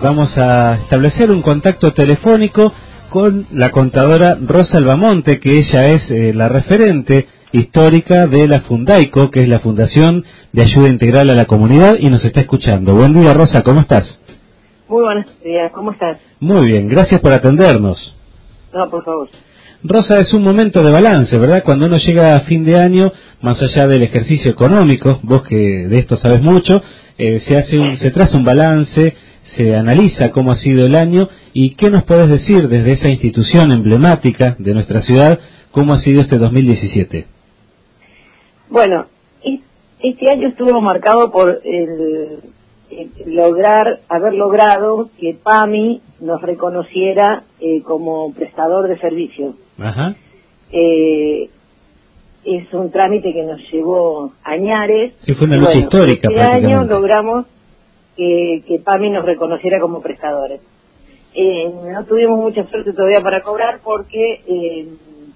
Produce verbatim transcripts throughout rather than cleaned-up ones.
vamos a establecer un contacto telefónico con la contadora Rosa Albamonte, que ella es eh, la referente histórica de la Fundaico, que es la Fundación de Ayuda Integral a la Comunidad, y nos está escuchando. Buen día, Rosa, ¿cómo estás? Muy buenos días, ¿cómo estás? Muy bien, gracias por atendernos. No, por favor. Rosa, es un momento de balance, ¿verdad? Cuando uno llega a fin de año, más allá del ejercicio económico, vos que de esto sabes mucho, eh, se hace un, se traza un balance, se analiza cómo ha sido el año y qué nos podés decir desde esa institución emblemática de nuestra ciudad, cómo ha sido este dos mil diecisiete. Bueno, este año estuvo marcado por el, el lograr, haber logrado que PAMI nos reconociera eh, como prestador de servicios. Ajá. Eh, es un trámite que nos llevó añares. Sí, fue una lucha bueno, histórica este prácticamente. año logramos que, que PAMI nos reconociera como prestadores. Eh, no tuvimos mucha suerte todavía para cobrar porque eh,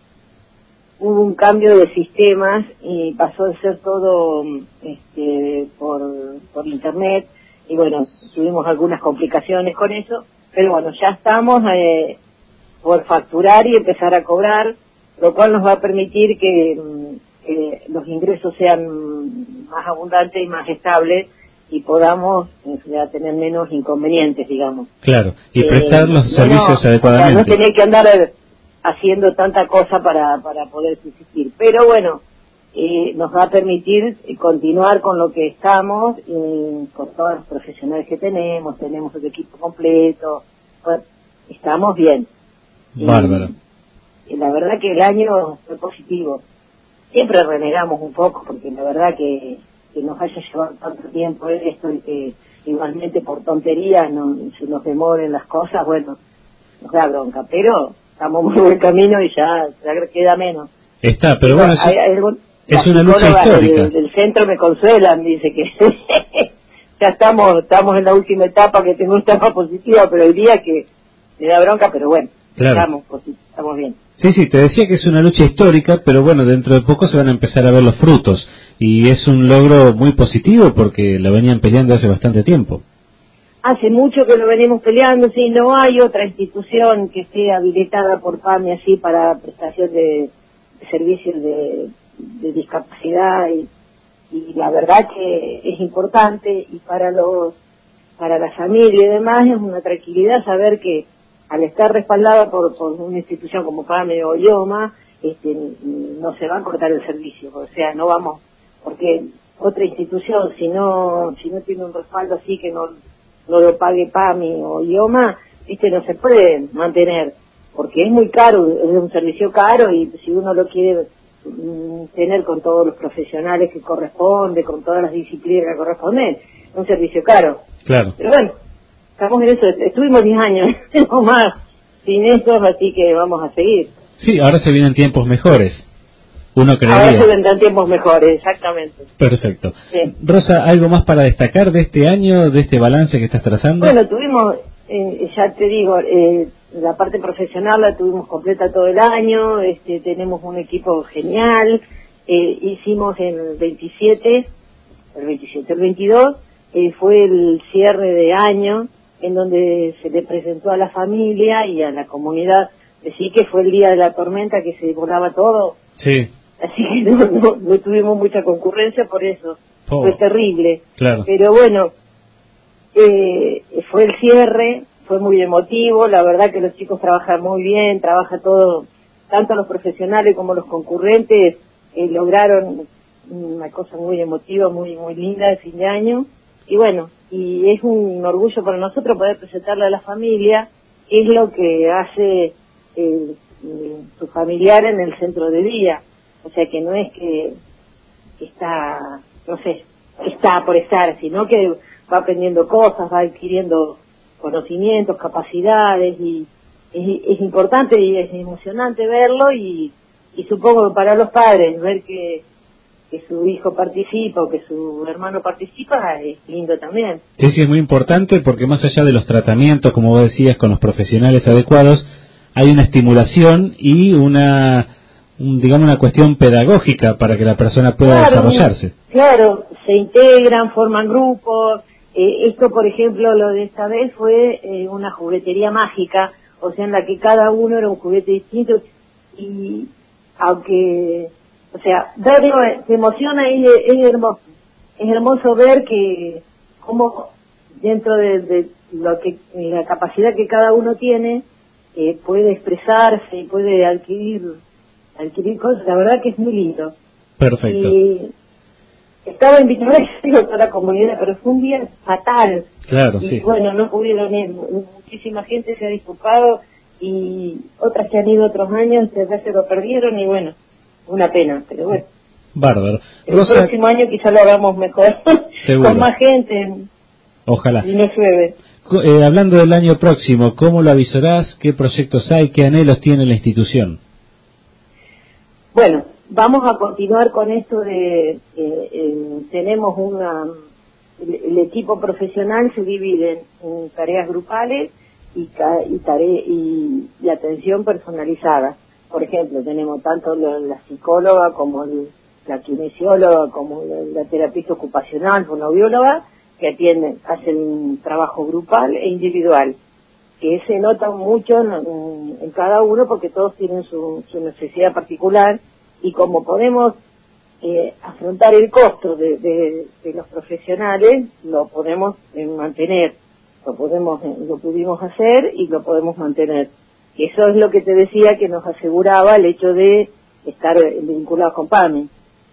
hubo un cambio de sistemas y pasó de ser todo este, por, por internet, y bueno, tuvimos algunas complicaciones con eso, pero bueno, ya estamos eh, por facturar y empezar a cobrar, lo cual nos va a permitir que, que los ingresos sean más abundantes y más estables y podamos ya tener menos inconvenientes, digamos. Claro, y eh, prestar los no, servicios no, adecuadamente. O sea, no tener que andar haciendo tanta cosa para, para poder subsistir. Pero bueno, eh, nos va a permitir continuar con lo que estamos, eh, con todos los profesionales que tenemos, tenemos el equipo completo, bueno, estamos bien. Bárbaro. Y, y la verdad que el año fue positivo. Siempre renegamos un poco, porque la verdad que, que nos haya llevado tanto tiempo esto y que igualmente por tonterías no, se nos demoren las cosas, bueno, nos da bronca, pero estamos muy buen camino y ya, ya queda menos. Está, pero bueno, hay, hay algún, es una lucha histórica. Del, del centro me consuelan, dice que ya estamos estamos en la última etapa, que tengo una etapa positiva, pero el día que me da bronca, pero bueno, claro. estamos, estamos bien. Sí, sí, te decía que es una lucha histórica, pero bueno, dentro de poco se van a empezar a ver los frutos, y es un logro muy positivo porque lo venían peleando hace bastante tiempo. Hace mucho que lo venimos peleando, sí, no hay otra institución que esté habilitada por PAMI así para prestación de, de servicios de, de discapacidad, y, y la verdad que es importante, y para los para la familia y demás es una tranquilidad saber que al estar respaldada por, por una institución como PAMI o IOMA, este, no se va a cortar el servicio, o sea, no vamos, porque otra institución, si no si no tiene un respaldo así que no no lo pague PAMI o IOMA, este no se puede mantener, porque es muy caro, es un servicio caro, y si uno lo quiere mm, tener con todos los profesionales que corresponde, con todas las disciplinas que corresponden, es un servicio caro. Claro. Pero bueno, estamos en eso, estuvimos diez años, no más, sin eso, así que vamos a seguir. Sí, ahora se vienen tiempos mejores. Uno creería. Ahora se vendrán tiempos mejores, exactamente. Perfecto. Sí. Rosa, ¿algo más para destacar de este año, de este balance que estás trazando? Bueno, tuvimos, eh, ya te digo, eh, la parte profesional la tuvimos completa todo el año, este, tenemos un equipo genial, eh, hicimos el veintisiete, el veintisiete, el veintidós, eh, fue el cierre de año, en donde se le presentó a la familia y a la comunidad, decir que fue el día de la tormenta, que se volaba todo. Sí. Así que no, no, no tuvimos mucha concurrencia por eso. Oh, fue terrible. Claro. Pero bueno, eh, fue el cierre, fue muy emotivo, la verdad que los chicos trabajan muy bien, trabaja todo, tanto los profesionales como los concurrentes, eh, lograron una cosa muy emotiva, muy muy linda de fin de año. Y bueno, y es un orgullo para nosotros poder presentarle a la familia qué es lo que hace eh, su familiar en el centro de día. O sea, que no es que está, no sé, está por estar, sino que va aprendiendo cosas, va adquiriendo conocimientos, capacidades, y es, es importante y es emocionante verlo, y, y supongo que para los padres ver que, que su hijo participa o que su hermano participa es lindo también. Sí, sí, es muy importante porque más allá de los tratamientos, como vos decías, con los profesionales adecuados, hay una estimulación y una... Un, digamos, una cuestión pedagógica para que la persona pueda claro, desarrollarse. Claro, se integran, forman grupos, Eh, esto, por ejemplo, lo de esta vez fue eh, una juguetería mágica, o sea, en la que cada uno era un juguete distinto, y aunque, o sea, verlo te emociona y es, es hermoso. Es hermoso ver que cómo dentro de, de lo que la capacidad que cada uno tiene eh, puede expresarse y puede adquirir adquirir cosas. La verdad que es muy lindo. Perfecto. Y estaba invitado a toda la comunidad, pero fue un día fatal. Claro, y sí. Bueno, no pudieron ir. Muchísima gente se ha disculpado y otras que han ido otros años ya se lo perdieron y bueno, una pena, pero bueno. Bárbaro. El Rosa, próximo año quizá lo hagamos mejor, seguro. con más gente. Ojalá. Y no llueve. Eh, hablando del año próximo, ¿cómo lo avisarás? ¿Qué proyectos hay? ¿Qué anhelos tiene la institución? Bueno, vamos a continuar con esto de, eh, eh, tenemos una, el, el equipo profesional se divide en tareas grupales y, ca- y, tare, y, y atención personalizada. Por ejemplo, tenemos tanto la, la psicóloga como el, la kinesióloga, como la, la terapista ocupacional, fonoaudióloga, que atienden, hacen un trabajo grupal e individual, que se nota mucho en, en, en cada uno porque todos tienen su, su necesidad particular, y como podemos eh, afrontar el costo de, de, de los profesionales, lo podemos eh, mantener, lo podemos eh, lo pudimos hacer y lo podemos mantener. Y eso es lo que te decía que nos aseguraba el hecho de estar eh, vinculados con PAMI.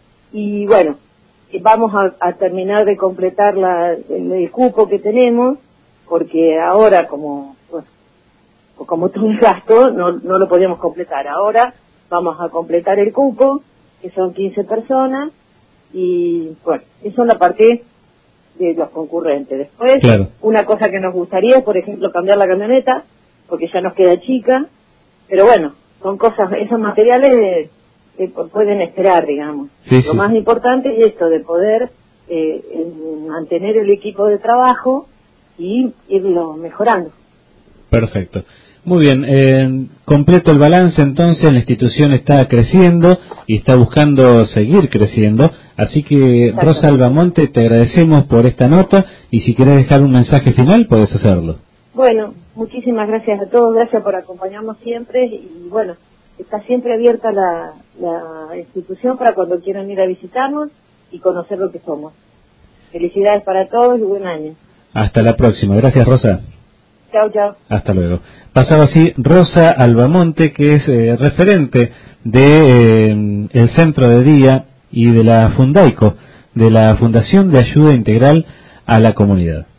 Y bueno, eh, vamos a, a terminar de completar la, el, el cupo que tenemos, porque ahora como bueno, como todo un gasto no, no lo podíamos completar. Ahora vamos a completar el cupo, que son quince personas, y bueno, eso es la parte de los concurrentes. Después, Claro. Una cosa que nos gustaría es, por ejemplo, cambiar la camioneta, porque ya nos queda chica, pero bueno, son cosas, esos materiales que pueden esperar, digamos. Sí, Lo sí. más importante es esto, de poder eh, mantener el equipo de trabajo y irlo mejorando. Perfecto. Muy bien, eh, completo el balance entonces, la institución está creciendo y está buscando seguir creciendo, así que Rosa Albamonte, te agradecemos por esta nota y si querés dejar un mensaje final, podés hacerlo. Bueno, muchísimas gracias a todos, gracias por acompañarnos siempre y bueno, está siempre abierta la, la institución para cuando quieran ir a visitarnos y conocer lo que somos. Felicidades para todos y buen año. Hasta la próxima, gracias Rosa. Chao, chao. Hasta luego. Pasaba así Rosa Albamonte, que es eh, referente de eh, el Centro de Día y de la Fundaico, de la Fundación de Ayuda Integral a la Comunidad.